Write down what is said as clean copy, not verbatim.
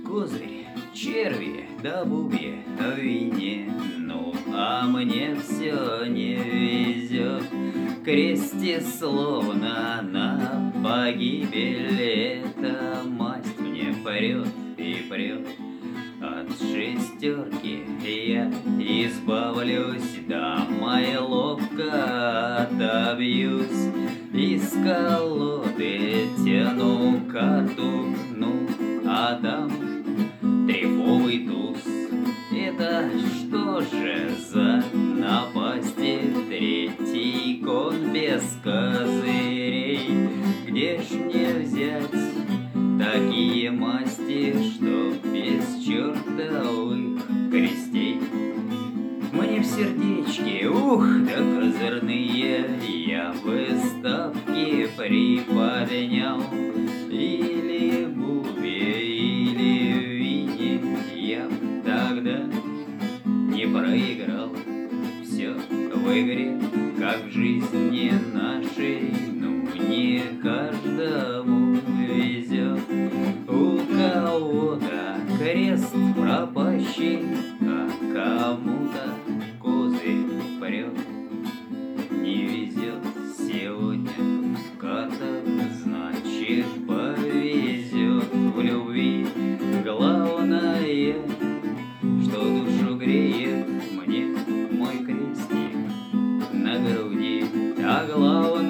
Козырь, черви да бубья в вине, ну а мне все не везет. Крести словно на погибель, эта масть мне прет и прет. От шестерки я избавлюсь, дамой ловко отобьюсь. Из колоды тяну карту, ну а там трефовый туз. Это что же за напасти? Третий кон без козырей. Где ж мне взять такие масти, что без чертовых крестей? Мне в сердечке, ух, да козырные, я выставки приподнял. Или бубе, или в вине, я б тогда не проиграл. Все в игре, как в жизни нашей, ну не каждому везет. У кого-то крест пропащий, а кому-то козырь прет. Не везет сегодня в картах, значит повезет в любви. Главное, что душу греет мне мой крестик на груди, а главное,